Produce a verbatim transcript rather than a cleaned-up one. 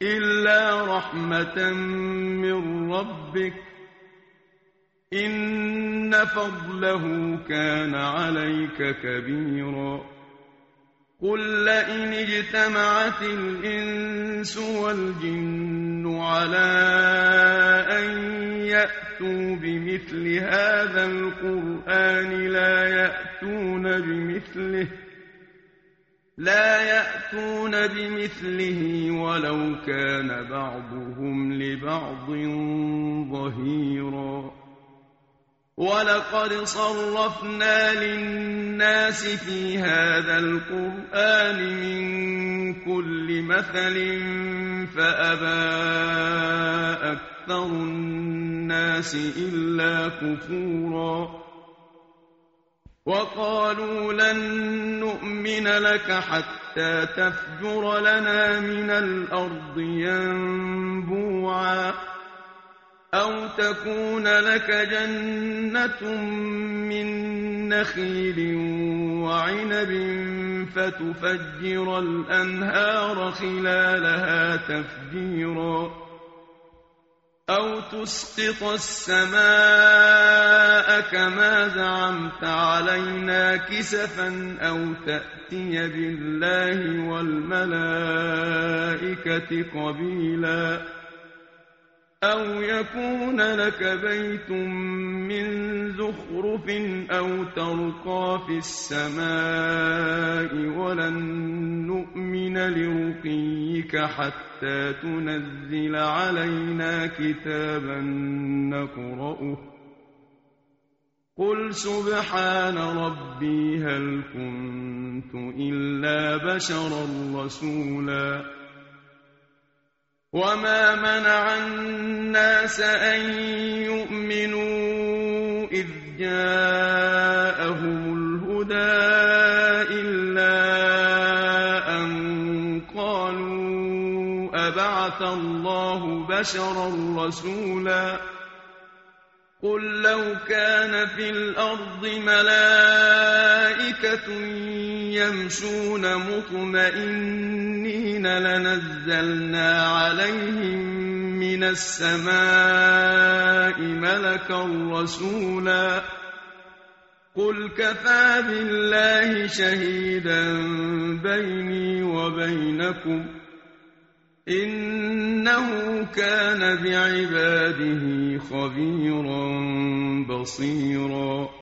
إلا رحمة من ربك إن فضله كان عليك كبيرا قل لئن اجتمعت الإنس والجن على أن يأتوا بمثل هذا القرآن لا يأتون بمثله لا يأتون بمثله ولو كان بعضهم لبعض ظهيرا ولقد صرفنا للناس في هذا القرآن من كل مثل فأبى أكثر الناس إلا كفورا وقالوا لن نؤمن لك حتى تفجر لنا من الأرض ينبوعا أو تكون لك جنة من نخيل وعنب فتفجر الأنهار خلالها تفجيرا أو تسقط السماء كما زعمت علينا كسفا أو تأتي بالله والملائكة قبيلا أو يكون لك بيت من زخرف أو ترقى في السماء ولن نؤمن لرقيك حتى تنزل علينا كتابا نقرأه قل سبحان ربي هل كنت إلا بشرا رسولا وما منع الناس أن يؤمنوا إذ جاءهم الهدى إلا أن قالوا أبعث الله بشرا رسولا قل لو كان في الأرض ملائكة يمشون مطمئنين لنزلنا عليهم من السماء ملكا رسولا قل كفى بالله شهيدا بيني وبينكم إنه كان بعباده خبيرا بصيرا